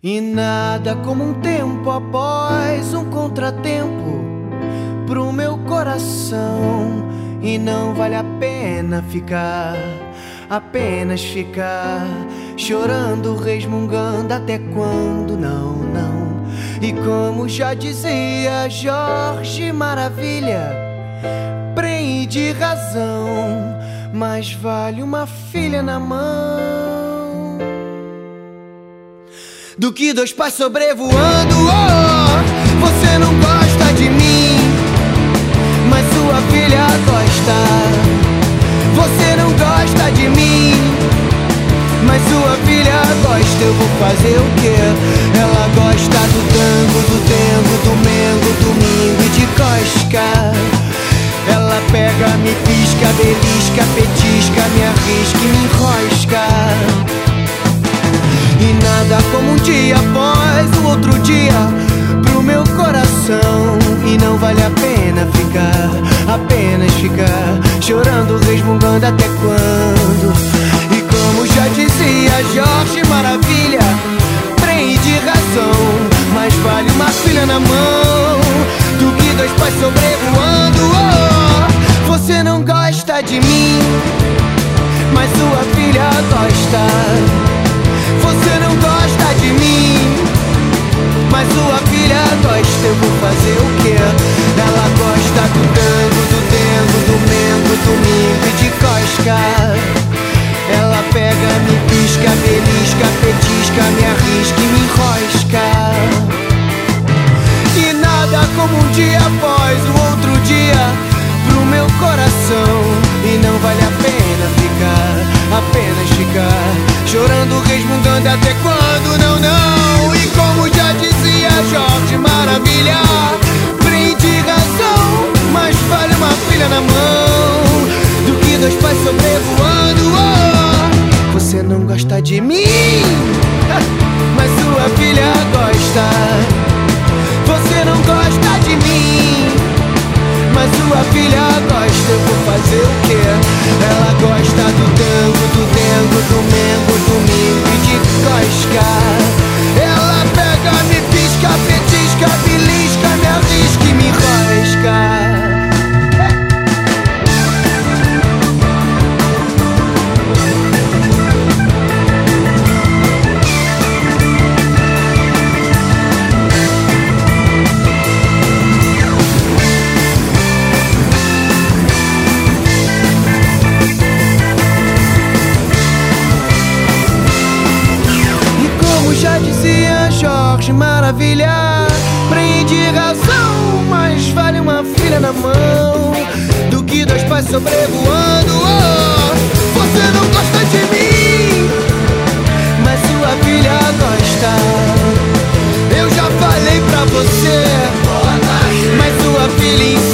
E nada como um tempo após um contratempo pro meu coração. E não vale a pena ficar, apenas ficar chorando, resmungando até quando não, não. E como já dizia Jorge Maravilha, prende razão, mas vale uma filha na mão do que dois pais sobrevoando. Oh, você não gosta de mim, mas sua filha gosta. Você não gosta de mim, mas sua filha gosta. Eu vou fazer o quê? Ela gosta do tango, do tempo, do mengo, domingo e de cosca. Ela pega, me pisca, belisca, petisca, me arrisca e me enrosca. E nada como um dia após o outro dia pro meu coração. E não vale a pena ficar, apenas ficar chorando, resmungando até quando. E como já dizia Jorge Maravilha, prende razão, mas vale uma filha na mão do que dois pais sobrevoando. Oh, você não gosta de mim, mas sua filha gosta. Você não gosta de mim, mas sua filha gosta. Eu vou fazer o quê? Ela gosta do tango, do tempo, do mengo, domingo e de cosca. Ela pega, me pisca, belisca, petisca, me arrisca e me enrosca. E nada como um dia após o outro dia pro meu coração. E não vale a pena ficar, apenas ficar chorando, resmungando até quando não, não. E como já dizia Jorge Maravilha, prende razão, mas vale uma filha na mão do que dois pais sobrevoando. Oh, você não gosta de mim, mas sua filha gosta. Você não gosta de mim, mas sua filha gosta. Eu vou fazer o quê? Ela gosta do tango, do dengo, do mengo, domingo e de cosca. Ela pega, me pisca, petisca, belisca, me arrisca e me enrosca. Já dizia Jorge Maravilha, prende razão, mas vale uma filha na mão do que dois pais sobrevoando. Oh, você não gosta de mim, mas sua filha gosta. Eu já falei pra você, mas sua filha insiste.